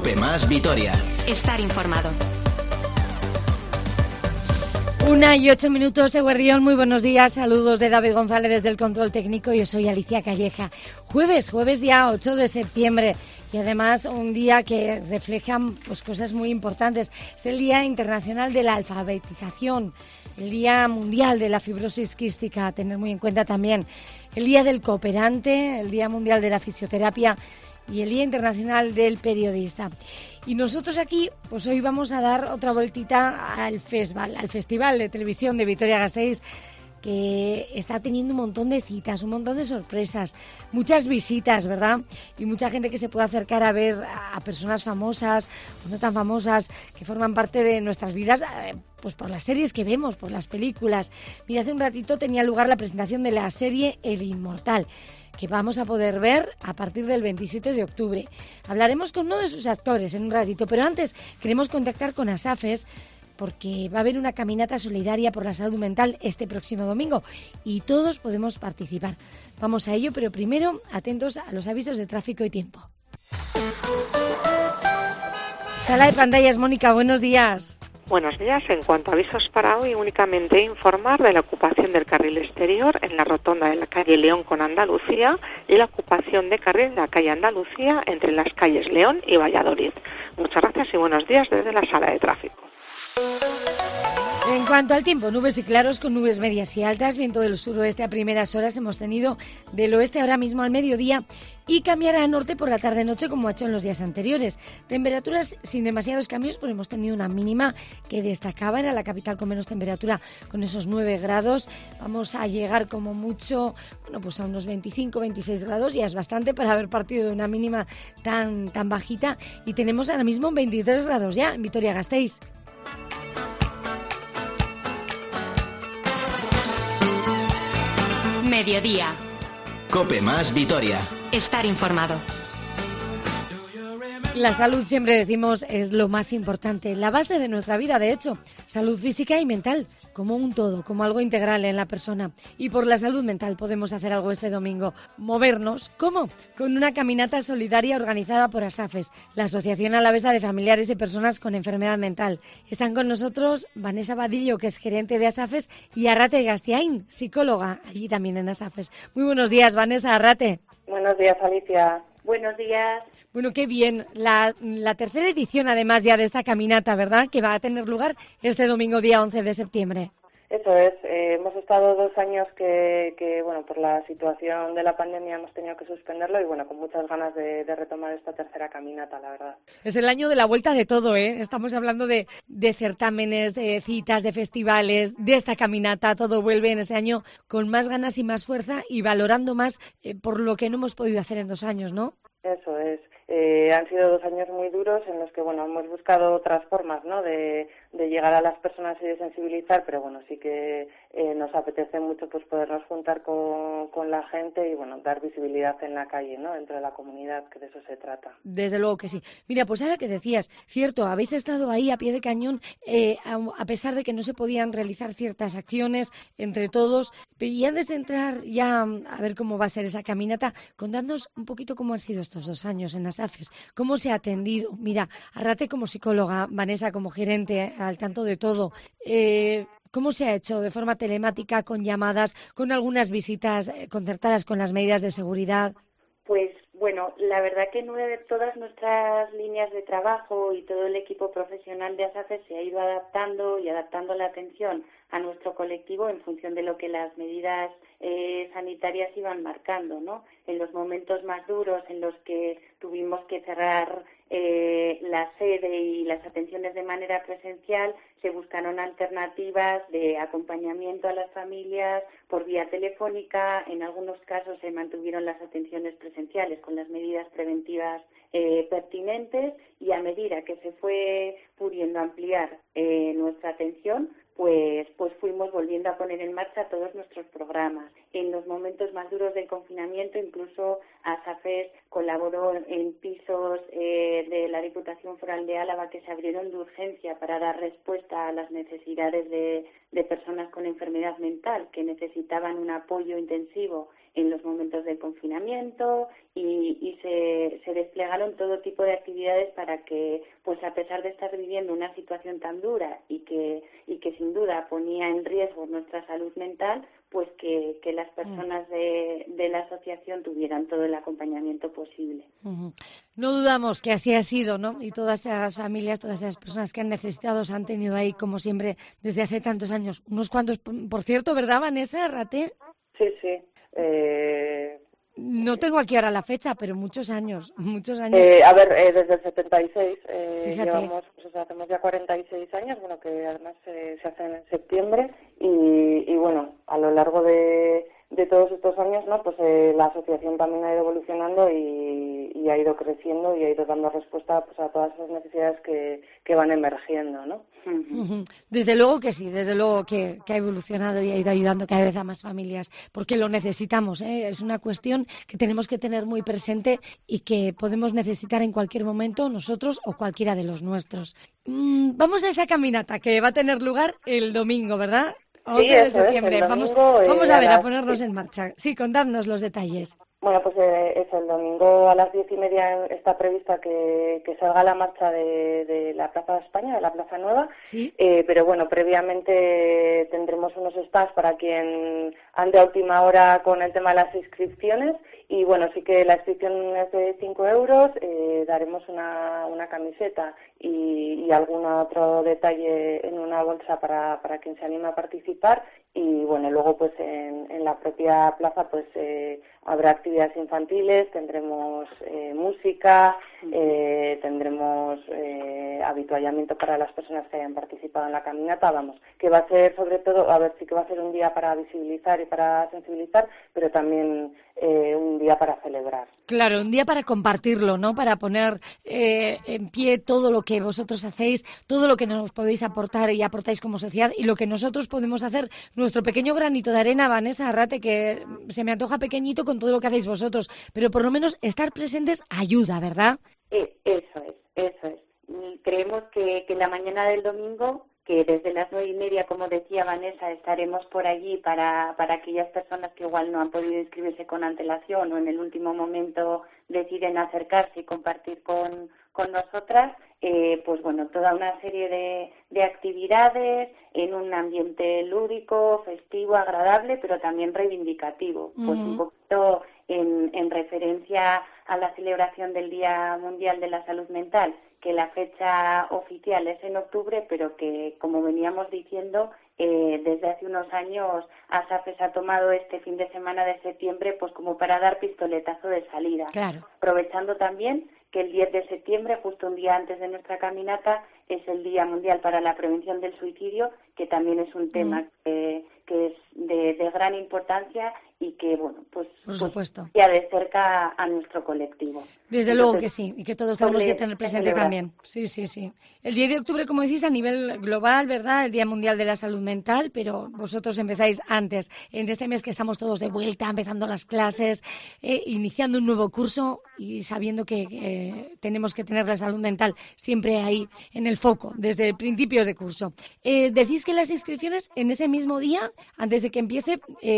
COPE más Vitoria. Estar informado. 1:08, Eguerrión, muy buenos días, saludos de David González desde el control técnico, yo soy Alicia Calleja. Jueves ya 8 de septiembre y además un día que refleja pues, cosas muy importantes. Es el Día Internacional de la Alfabetización, el Día Mundial de la Fibrosis Quística, a tener muy en cuenta también, el Día del Cooperante, el Día Mundial de la Fisioterapia y el Día Internacional del Periodista. Y nosotros aquí, pues hoy vamos a dar otra vueltita al Festival de Televisión de Vitoria-Gasteiz, que está teniendo un montón de citas, un montón de sorpresas, muchas visitas, ¿verdad? Y mucha gente que se puede acercar a ver a personas famosas o no tan famosas que forman parte de nuestras vidas, pues por las series que vemos, por las películas. Mira, hace un ratito tenía lugar la presentación de la serie El Inmortal, que vamos a poder ver a partir del 27 de octubre. Hablaremos con uno de sus actores en un ratito, pero antes queremos contactar con Asafes porque va a haber una caminata solidaria por la salud mental este próximo domingo y todos podemos participar. Vamos a ello, pero primero atentos a los avisos de tráfico y tiempo. Sala de pantallas, Mónica, buenos días. Buenos días. En cuanto a avisos para hoy, únicamente informar de la ocupación del carril exterior en la rotonda de la calle León con Andalucía y la ocupación de carril de la calle Andalucía entre las calles León y Valladolid. Muchas gracias y buenos días desde la sala de tráfico. En cuanto al tiempo, nubes y claros con nubes medias y altas, viento del suroeste a primeras horas, hemos tenido del oeste ahora mismo al mediodía y cambiará a norte por la tarde-noche como ha hecho en los días anteriores. Temperaturas sin demasiados cambios, pero hemos tenido una mínima que destacaba, era la capital con menos temperatura, con esos 9 grados. Vamos a llegar como mucho, pues a unos 25-26 grados, ya es bastante para haber partido de una mínima tan bajita. Y tenemos ahora mismo 23 grados ya en Vitoria-Gasteiz. Mediodía. COPE más Vitoria. Estar informado. La salud, siempre decimos, es lo más importante, la base de nuestra vida, de hecho. Salud física y mental, como un todo, como algo integral en la persona. Y por la salud mental podemos hacer algo este domingo. Movernos, ¿cómo? Con una caminata solidaria organizada por Asafes, la Asociación Alavesa de Familiares y Personas con Enfermedad Mental. Están con nosotros Vanessa Badillo, que es gerente de Asafes, y Arrate Gastiain, psicóloga, allí también en Asafes. Muy buenos días, Vanessa, Arrate. Buenos días, Alicia. Buenos días. Bueno, qué bien. La tercera edición, además, ya de esta caminata, ¿verdad?, que va a tener lugar este domingo, día 11 de septiembre. Eso es. Hemos estado 2 años que, bueno, por la situación de la pandemia hemos tenido que suspenderlo y, bueno, con muchas ganas de retomar esta tercera caminata, la verdad. Es el año de la vuelta de todo, ¿eh? Estamos hablando de certámenes, de citas, de festivales, de esta caminata. Todo vuelve en este año con más ganas y más fuerza y valorando más por lo que no hemos podido hacer en 2 años, ¿no? Eso es. Han sido 2 años muy duros en los que, bueno, hemos buscado otras formas, ¿no?, de llegar a las personas y de sensibilizar, pero, bueno, sí que nos apetece mucho pues podernos juntar con la gente y, bueno, dar visibilidad en la calle, ¿no?, dentro de la comunidad, que de eso se trata. Desde luego que sí. Mira, pues ahora que decías, cierto, habéis estado ahí a pie de cañón, a pesar de que no se podían realizar ciertas acciones entre todos, y antes de entrar ya a ver cómo va a ser esa caminata, contadnos un poquito cómo han sido estos 2 años en Asafes, cómo se ha atendido. Mira, Arrate como psicóloga, Vanessa como gerente, al tanto de todo. ¿Cómo se ha hecho? ¿De forma telemática, con llamadas, con algunas visitas concertadas con las medidas de seguridad? Pues bueno, la verdad que todas nuestras líneas de trabajo y todo el equipo profesional de Asafes se ha ido adaptando y adaptando la atención a nuestro colectivo en función de lo que las medidas sanitarias iban marcando, ¿no? En los momentos más duros en los que tuvimos que cerrar la sede y las atenciones de manera presencial, se buscaron alternativas de acompañamiento a las familias por vía telefónica. En algunos casos se mantuvieron las atenciones presenciales con las medidas preventivas pertinentes, y a medida que se fue pudiendo ampliar nuestra atención, pues fuimos volviendo a poner en marcha todos nuestros programas. En los momentos más duros del confinamiento, incluso Asafes colaboró en pisos de la Diputación Foral de Álava que se abrieron de urgencia para dar respuesta a las necesidades de de personas con enfermedad mental que necesitaban un apoyo intensivo en los momentos del confinamiento y se desplegaron todo tipo de actividades para que, pues a pesar de estar viviendo una situación tan dura y que sin duda ponía en riesgo nuestra salud mental, pues que las personas de la asociación tuvieran todo el acompañamiento posible. No dudamos que así ha sido, ¿no? Y todas esas familias, todas esas personas que han necesitado se han tenido ahí, como siempre, desde hace tantos años. Unos cuantos, por cierto, ¿verdad, Vanessa Raté? Sí. No tengo aquí ahora la fecha, pero muchos años. Desde el 76 llevamos, pues hacemos ya 46 años, bueno, que además se hacen en septiembre y bueno, a lo largo de todos estos años, ¿no? Pues la asociación también ha ido evolucionando y ha ido creciendo y ha ido dando respuesta, pues, a todas esas necesidades que van emergiendo, ¿no? Desde luego que sí, desde luego que ha evolucionado y ha ido ayudando cada vez a más familias, porque lo necesitamos, ¿eh? Es una cuestión que tenemos que tener muy presente y que podemos necesitar en cualquier momento nosotros o cualquiera de los nuestros. Vamos a esa caminata que va a tener lugar el domingo, ¿verdad? 11 de septiembre. Vamos a ver, a ponernos en marcha. Sí, contadnos los detalles. Bueno, pues es el domingo a las 10:30 está prevista que salga la marcha de la Plaza de España, de la Plaza Nueva. ¿Sí? Pero bueno, previamente tendremos unos stands para quien ande a última hora con el tema de las inscripciones. Y bueno, sí que la inscripción es de 5 euros, daremos una camiseta y algún otro detalle en una bolsa para quien se anime a participar. Y bueno, luego pues en la propia plaza pues habrá actividades infantiles, tendremos música, tendremos habituallamiento para las personas que hayan participado en la caminata, vamos, que va a ser sobre todo, sí que va a ser un día para visibilizar y para sensibilizar, pero también un día para celebrar. Claro, un día para compartirlo, ¿no? Para poner en pie todo lo que vosotros hacéis, todo lo que nos podéis aportar y aportáis como sociedad y lo que nosotros podemos hacer, nuestro pequeño granito de arena, Vanessa Arrate, que se me antoja pequeñito con todo lo que hacéis vosotros, pero por lo menos estar presentes ayuda, ¿verdad? Eso es. Creemos que la mañana del domingo, que desde las 9:30, como decía Vanessa, estaremos por allí para aquellas personas que igual no han podido inscribirse con antelación o en el último momento deciden acercarse y compartir con nosotras, pues bueno, toda una serie de actividades en un ambiente lúdico, festivo, agradable, pero también reivindicativo, pues un poquito en referencia a la celebración del Día Mundial de la Salud Mental, que la fecha oficial es en octubre, pero que, como veníamos diciendo, desde hace unos años ASAFES ha tomado este fin de semana de septiembre pues como para dar pistoletazo de salida. Claro. Aprovechando también que el 10 de septiembre, justo un día antes de nuestra caminata, es el Día Mundial para la Prevención del Suicidio, que también es un tema que es de gran importancia y que, bueno, pues ya de cerca a nuestro colectivo. Desde luego que sí, y que todos tenemos que tener presente también. Sí. El 10 de octubre, como decís, a nivel global, ¿verdad?, el Día Mundial de la Salud Mental, pero vosotros empezáis antes, en este mes que estamos todos de vuelta, empezando las clases, iniciando un nuevo curso y sabiendo que tenemos que tener la salud mental siempre ahí en el foco, desde el principio de curso. Decís que las inscripciones en ese mismo día, antes de que empiece,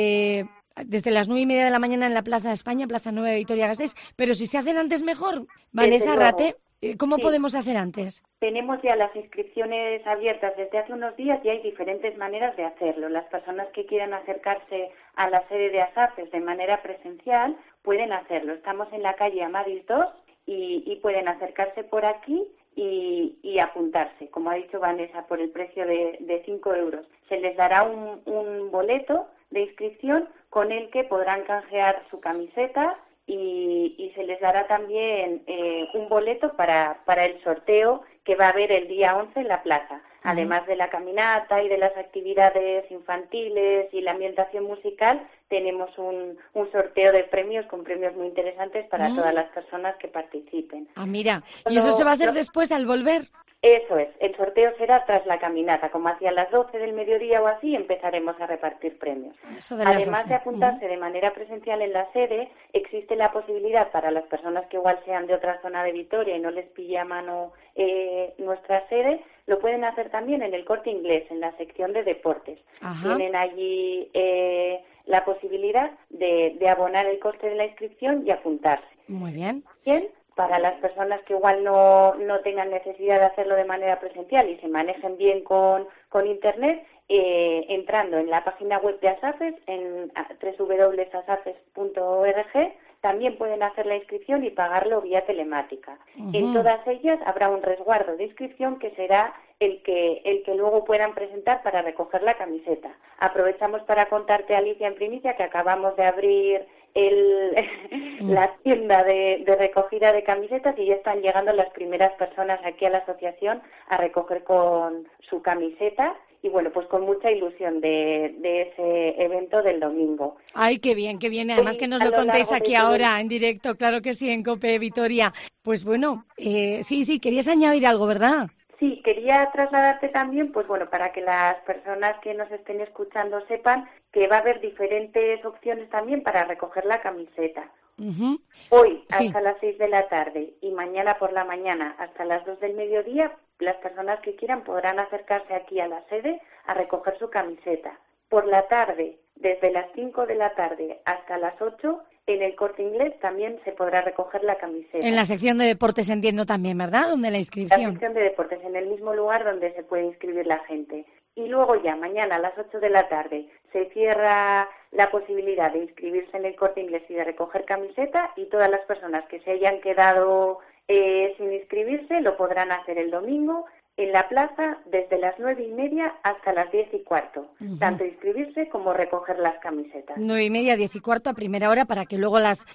desde las 9:30 de la mañana en la Plaza de España, Plaza Nueva de Vitoria-Gasteiz, pero si se hacen antes mejor. Vanessa Arrate, ¿cómo podemos hacer antes? Tenemos ya las inscripciones abiertas desde hace unos días y hay diferentes maneras de hacerlo. Las personas que quieran acercarse a la sede de ASAFES de manera presencial pueden hacerlo. Estamos en la calle Amadís 2 y pueden acercarse por aquí y apuntarse, como ha dicho Vanessa, por el precio de 5 euros. Se les dará un boleto de inscripción con el que podrán canjear su camiseta y se les dará también un boleto para el sorteo que va a haber el día 11 en la plaza. Además de la caminata y de las actividades infantiles y la ambientación musical, tenemos un sorteo de premios con premios muy interesantes para todas las personas que participen. Ah, mira, ¿y eso se va a hacer después al volver? Eso es, el sorteo será tras la caminata, como hacia las 12 del mediodía o así empezaremos a repartir premios. Además de apuntarse de manera presencial en la sede, existe la posibilidad para las personas que igual sean de otra zona de Vitoria y no les pille a mano nuestra sede, lo pueden hacer también en el Corte Inglés, en la sección de deportes. Tienen allí la posibilidad de abonar el coste de la inscripción y apuntarse. Muy bien. Bien. Para las personas que igual no tengan necesidad de hacerlo de manera presencial y se manejen bien con Internet, entrando en la página web de ASAFES, en www.asafes.org, también pueden hacer la inscripción y pagarlo vía telemática. En todas ellas habrá un resguardo de inscripción que será el que luego puedan presentar para recoger la camiseta. Aprovechamos para contarte, Alicia, en primicia, que acabamos de abrir la tienda de recogida de camisetas y ya están llegando las primeras personas aquí a la asociación a recoger con su camiseta y bueno, pues con mucha ilusión de ese evento del domingo. Ay, qué bien, qué bien. Además que nos lo contéis aquí ahora en directo, claro que sí, en COPE Vitoria. Pues bueno, sí, querías añadir algo, ¿verdad? Sí, quería trasladarte también, pues bueno, para que las personas que nos estén escuchando sepan que va a haber diferentes opciones también para recoger la camiseta. Hoy hasta las 6 de la tarde y mañana por la mañana hasta las 2 del mediodía, las personas que quieran podrán acercarse aquí a la sede a recoger su camiseta. Por la tarde, desde las 5 de la tarde hasta las 8, en el Corte Inglés también se podrá recoger la camiseta. En la sección de deportes entiendo también, ¿verdad? Donde la inscripción. La sección de deportes, en el mismo lugar donde se puede inscribir la gente. Y luego ya mañana a las 8 de la tarde se cierra la posibilidad de inscribirse en el Corte Inglés y de recoger camiseta y todas las personas que se hayan quedado sin inscribirse lo podrán hacer el domingo en la plaza desde las 9:30 hasta las 10:15, tanto inscribirse como recoger las camisetas. 9:30, 10:15 a primera hora para que luego a las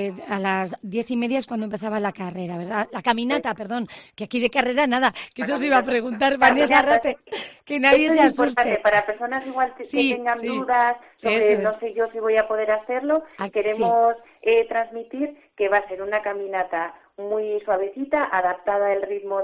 10:30 es cuando empezaba la carrera, ¿verdad? La caminata, perdón, que aquí de carrera nada, que eso se iba a preguntar, Vanessa Arrate, que nadie se asuste. Importante para personas igual que tengan dudas sobre no sé yo si voy a poder hacerlo, queremos transmitir que va a ser una caminata muy suavecita, adaptada al ritmo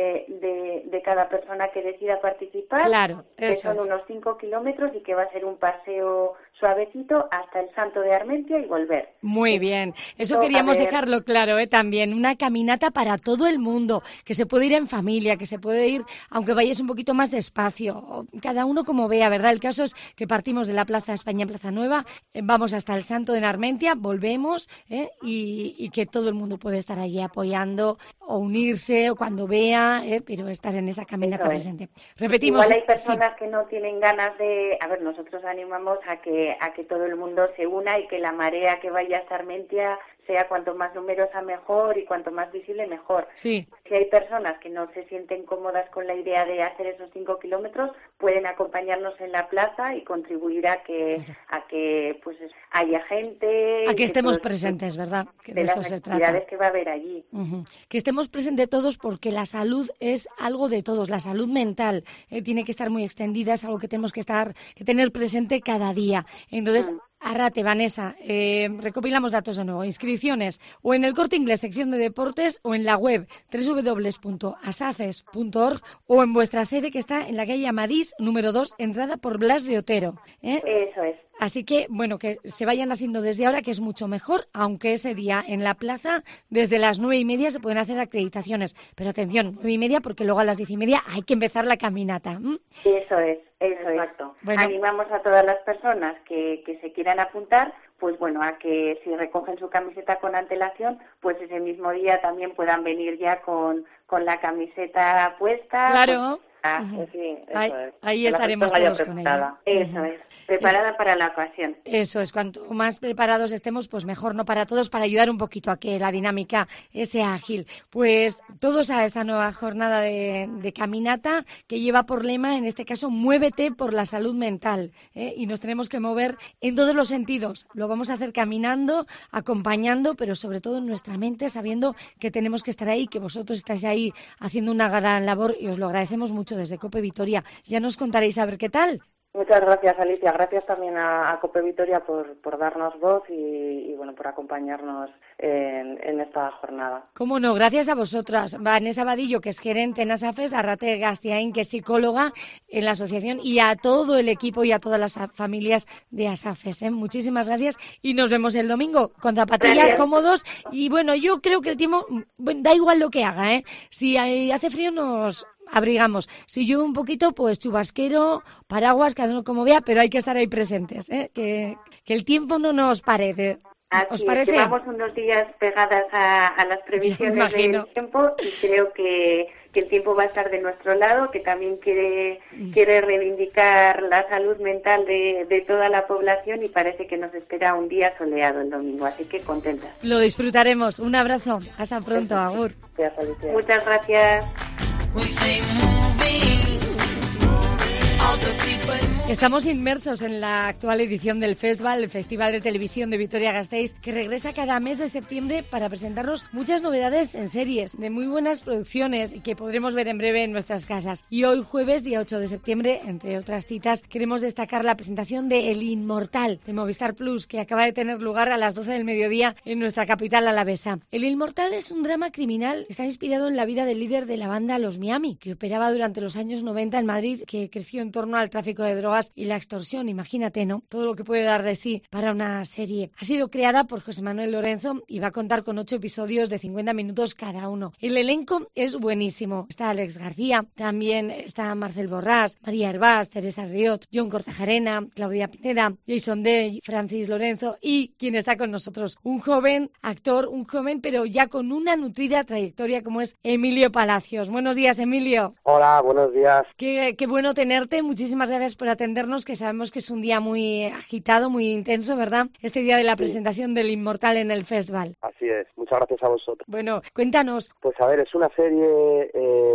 de cada persona que decida participar, claro, que son unos 5 kilómetros y que va a ser un paseo suavecito hasta el Santo de Armentia y volver. Muy bien, eso queríamos dejarlo claro, también, una caminata para todo el mundo, que se puede ir en familia, que se puede ir, aunque vayas un poquito más despacio, cada uno como vea, ¿verdad? El caso es que partimos de la Plaza España, Plaza Nueva, vamos hasta el Santo de Armentia, volvemos, y que todo el mundo puede estar allí apoyando o unirse o cuando vea, pero estar en esa caminata presente. Repetimos. Igual hay personas que no tienen ganas de... A ver, nosotros animamos a que todo el mundo se una y que la marea que vaya a Armentia sea cuanto más numerosa mejor y cuanto más visible mejor. Sí. Si hay personas que no se sienten cómodas con la idea de hacer esos 5 kilómetros, pueden acompañarnos en la plaza y contribuir a que pues haya gente... A que estemos presentes, ¿verdad? Que de eso se trata. Las actividades que va a haber allí. Que estemos presentes todos porque la salud es algo de todos, la salud mental tiene que estar muy extendida, es algo que tenemos que tener presente cada día. Entonces, Arrate, Vanessa, recopilamos datos de nuevo. Inscripciones o en el Corte Inglés, sección de deportes, o en la web www.asafes.org o en vuestra sede que está en la calle Amadís, número 2, entrada por Blas de Otero. Eso es. Así que, bueno, que se vayan haciendo desde ahora, que es mucho mejor, aunque ese día en la plaza, desde las 9:30 se pueden hacer acreditaciones. Pero atención, 9:30, porque luego a las 10:30 hay que empezar la caminata. Eso es. Exacto. Bueno. Animamos a todas las personas que se quieran apuntar, pues bueno, a que si recogen su camiseta con antelación, pues ese mismo día también puedan venir ya con la camiseta puesta. Claro. Sí, ahí estaremos todos con ella. Eso es, preparada para la ocasión. Eso es, cuanto más preparados estemos, pues mejor, ¿no? Para todos, para ayudar un poquito a que la dinámica sea ágil. Pues todos a esta nueva jornada de caminata que lleva por lema, en este caso, muévete por la salud mental, y nos tenemos que mover en todos los sentidos. Lo vamos a hacer caminando, acompañando, pero sobre todo en nuestra mente, sabiendo que tenemos que estar ahí, que vosotros estáis ahí haciendo una gran labor y os lo agradecemos mucho desde COPE Vitoria. Ya nos contaréis a ver qué tal. Muchas gracias, Alicia. Gracias también a Cope Vitoria por darnos voz y bueno, por acompañarnos en esta jornada. Cómo no, gracias a vosotras. Vanessa Vadillo, que es gerente en Asafes, a Rate Gastiain, que es psicóloga en la asociación, y a todo el equipo y a todas las familias de Asafes. Muchísimas gracias y nos vemos el domingo con zapatillas cómodos. Y bueno, yo creo que el tiempo, da igual lo que haga, Si hace frío nos abrigamos. Si llueve un poquito, pues chubasquero, paraguas, cada uno como vea, pero hay que estar ahí presentes, que el tiempo no nos pare. ¿Os parece? Llevamos unos días pegadas a las previsiones del tiempo y creo que el tiempo va a estar de nuestro lado, que también quiere reivindicar la salud mental de toda la población y parece que nos espera un día soleado el domingo, así que contentas. Lo disfrutaremos. Un abrazo. Hasta pronto, Agur. Muchas gracias. Estamos inmersos en la actual edición del Festival, el Festival de Televisión de Vitoria-Gasteiz, que regresa cada mes de septiembre para presentarnos muchas novedades en series, de muy buenas producciones y que podremos ver en breve en nuestras casas. Y hoy, jueves, día 8 de septiembre, entre otras citas, queremos destacar la presentación de El Inmortal, de Movistar Plus, que acaba de tener lugar a las 12 del mediodía en nuestra capital alavesa. El Inmortal es un drama criminal que está inspirado en la vida del líder de la banda Los Miami, que operaba durante los años 90 en Madrid, que creció en torno al tráfico de drogas y la extorsión. Imagínate, ¿no? Todo lo que puede dar de sí para una serie. Ha sido creada por José Manuel Lorenzo y va a contar con 8 episodios de 50 minutos cada uno. El elenco es buenísimo. Está Alex García, también está Marcel Borràs, María Hervás, Teresa Riot, John Cortajarena, Claudia Pineda, Jason Day, Francis Lorenzo y quien está con nosotros, un joven actor, un joven pero ya con una nutrida trayectoria como es Emilio Palacios. Buenos días, Emilio. Hola, buenos días. Qué bueno tenerte. Muchísimas gracias por atendernos, que sabemos que es un día muy agitado, muy intenso, ¿verdad? Este día de la presentación del Inmortal en el festival. Así es, muchas gracias a vosotros. Bueno, cuéntanos. Pues a ver, es una serie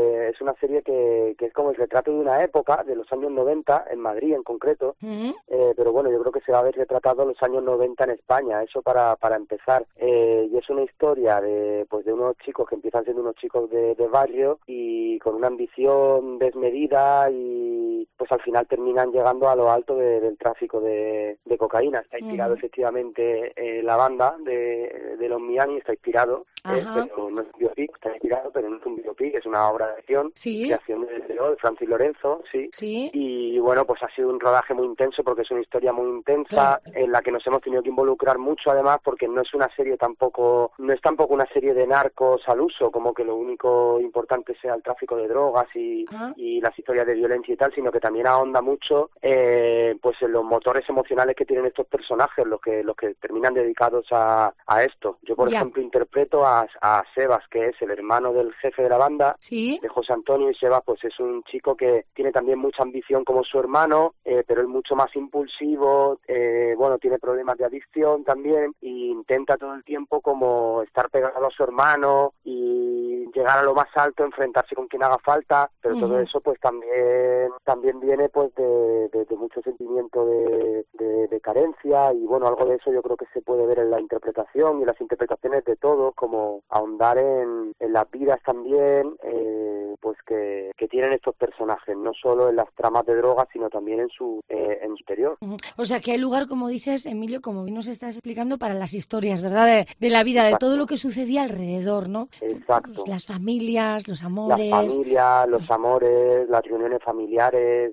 que es como el retrato de una época, de los años 90, en Madrid en concreto, pero bueno, yo creo que se va a ver retratado los años 90 en España, eso para empezar. Y es una historia de unos chicos que empiezan siendo unos chicos de barrio y con una ambición desmedida y pues al final terminan llegando a lo alto del tráfico de cocaína. Está inspirado efectivamente la banda de Los Miami, está inspirado, pero no es un biopic, está inspirado, pero no es un biopic, es una obra de acción, creación de Francis Lorenzo, sí. Y bueno, pues ha sido un rodaje muy intenso porque es una historia muy intensa, en la que nos hemos tenido que involucrar mucho además, porque no es una serie tampoco una serie de narcos al uso, como que lo único importante sea el tráfico de drogas y las historias de violencia y tal, sino que también ahonda mucho pues en los motores emocionales que tienen estos personajes, los que terminan dedicados a esto. Yo, por ejemplo, interpreto a Sebas, que es el hermano del jefe de la banda, de José Antonio, y Sebas pues es un chico que tiene también mucha ambición como su hermano, pero es mucho más impulsivo, tiene problemas de adicción también, e intenta todo el tiempo como estar pegado a su hermano y llegar a lo más alto, enfrentarse con quien haga falta, pero todo eso pues también viene pues de mucho sentimiento de carencia, y bueno, algo de eso yo creo que se puede ver en la interpretación y las interpretaciones de todos, como ahondar en las vidas también pues que tienen estos personajes, no solo en las tramas de drogas, sino también en su interior. O sea que hay lugar, como dices, Emilio, como bien nos estás explicando, para las historias, ¿verdad? De la vida, de todo lo que sucedía alrededor, ¿no? Exacto. Pues las familias, los amores. Las familias, los amores, las reuniones familiares,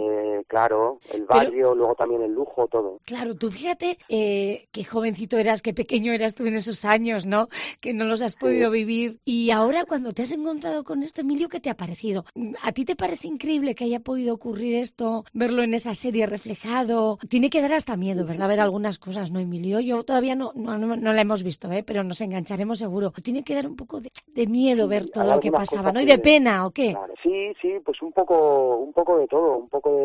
claro, el barrio, luego también el lujo, todo. Claro, tú fíjate qué jovencito eras, qué pequeño eras tú en esos años, ¿no? Que no los has podido vivir. Y ahora, cuando te has encontrado con esto, Emilio, ¿qué te ha parecido? ¿A ti te parece increíble que haya podido ocurrir esto? Verlo en esa serie reflejado. Tiene que dar hasta miedo, ¿verdad? Ver algunas cosas, ¿no, Emilio? Yo todavía no la hemos visto, pero nos engancharemos seguro. Tiene que dar un poco de miedo ver todo lo que pasaba, ¿no? ¿Y de pena o qué? Claro. Sí, pues un poco de todo, un poco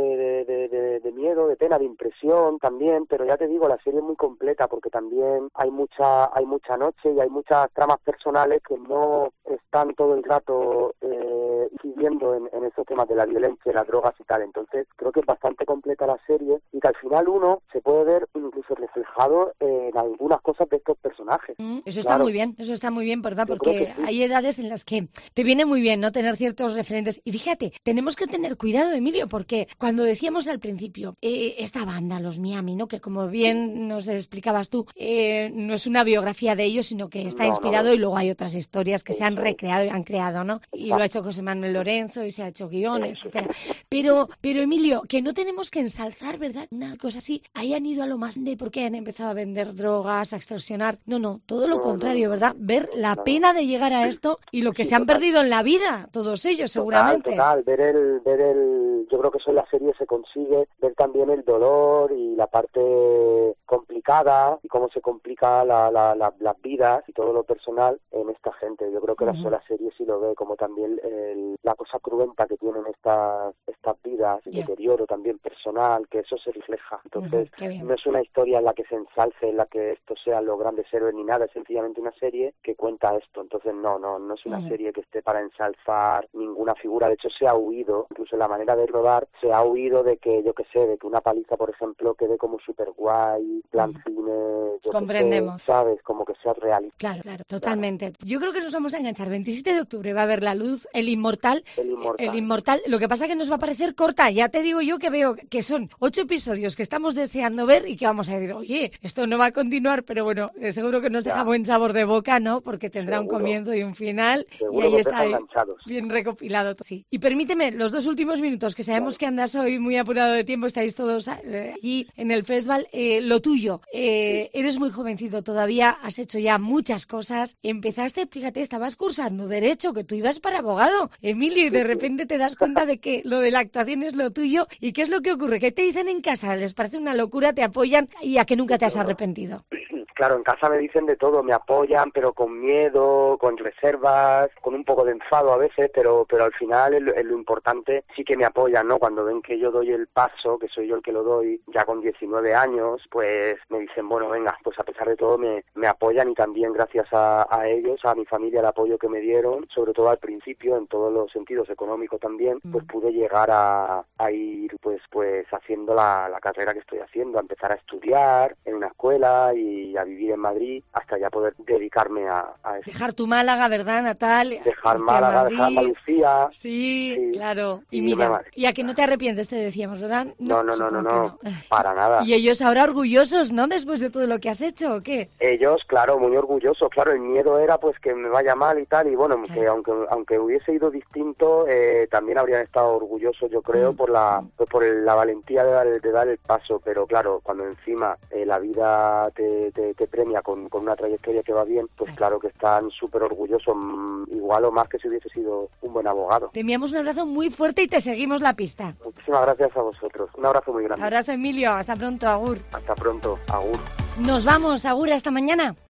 de miedo, de pena, de impresión también, pero ya te digo, la serie es muy completa porque también hay mucha noche y hay muchas tramas personales que no están todo el rato incidiendo en esos temas de la violencia, las drogas y tal. Entonces creo que es bastante completa la serie y que al final uno se puede ver incluso reflejado en algunas cosas de estos personajes. Eso está muy bien, ¿verdad? Porque sí, hay edades en las que te viene muy bien, ¿no?, tener ciertos referentes. Y fíjate, tenemos que tener cuidado, Emilio, porque cuando decíamos al principio, esta banda, los Miami, ¿no?, que como bien nos explicabas tú, no es una biografía de ellos, sino que está inspirado y luego hay otras historias que se han recreado y han creado, ¿no? Y lo ha hecho José Manuel Lorenzo y se ha hecho guión, etcétera. Pero Emilio, que no tenemos que ensalzar, ¿verdad?, una cosa así, hayan ido a lo más de porque han empezado a vender drogas, a extorsionar. No, todo lo contrario, ¿verdad? Ver la pena de llegar a esto y lo que se han perdido en la vida, todos ellos, seguramente. Total, ver el, yo creo que eso en la serie se consigue, ver también el dolor y la parte complicada y cómo se complica las vidas y todo lo personal en esta gente. Yo creo que la sola serie sí lo ve, como también la cosa cruenta que tienen estas vidas, el deterioro también personal, que eso se refleja. Entonces, no es una historia en la que se ensalce, en la que estos sean los grandes héroes ni nada, es sencillamente una serie que cuenta esto. Entonces, no es una serie que esté para ensalzar ninguna figura. De hecho, se ha huido, incluso en la manera de rodar, se ha huido de que, yo qué sé, de que una paliza, por ejemplo, quede como súper guay, plan cine, comprendemos. ¿Sabes? Como que sea realista. Claro, totalmente. Yo creo que nos vamos a enganchar. 27 de octubre va a ver la luz El Inmortal. El Inmortal. Lo que pasa es que nos va a parecer corta. Ya te digo yo que veo que son 8 episodios que estamos deseando ver y que vamos a decir, oye, esto no va a continuar, pero bueno, seguro que nos deja buen sabor de boca, ¿no? Porque tendrá un comienzo y un final. Seguro, y ahí está bien recopilado. Sí. Y permíteme, los 2 últimos minutos, que sabemos que andas hoy muy apurado de tiempo, estáis todos allí en el festival. Lo tuyo, eres muy jovencito todavía, has hecho ya muchas cosas. Empezaste, fíjate, estabas cursando Derecho, que tú ibas para abogado, Emilio, y de repente te das cuenta de que lo de la actuación es lo tuyo. ¿Y qué es lo que ocurre? ¿Qué te dicen en casa? ¿Les parece una locura? ¿Te apoyan? ¿Y a que nunca te has arrepentido? Claro, en casa me dicen de todo, me apoyan, pero con miedo, con reservas, con un poco de enfado a veces, pero al final es lo importante, sí que me apoyan, ¿no? Cuando ven que yo doy el paso, que soy yo el que lo doy, ya con 19 años, pues me dicen, bueno, venga, pues a pesar de todo me apoyan, y también gracias a ellos, a mi familia, el apoyo que me dieron, sobre todo al principio, en todos los sentidos, económicos también, pues pude llegar a ir pues haciendo la carrera que estoy haciendo, a empezar a estudiar en una escuela y a vivir en Madrid hasta ya poder dedicarme a eso. Dejar tu Málaga, ¿verdad, natal? Dejar Málaga, dejar Andalucía. Sí, claro. Y mira, y a que no te arrepientes, te decíamos, ¿verdad? No, para nada. Y ellos ahora orgullosos, ¿no? Después de todo lo que has hecho, ¿o qué? Ellos, claro, muy orgullosos. Claro, el miedo era pues que me vaya mal y tal, y bueno, que aunque hubiese ido distinto, también habrían estado orgullosos, yo creo, por la valentía de dar el paso. Pero claro, cuando encima la vida te premia con una trayectoria que va bien, pues claro que están súper orgullosos, igual o más que si hubiese sido un buen abogado. Te enviamos un abrazo muy fuerte y te seguimos la pista. Muchísimas gracias a vosotros. Un abrazo muy grande. Abrazo, Emilio. Hasta pronto, agur. Hasta pronto, agur. Nos vamos, agur, hasta mañana.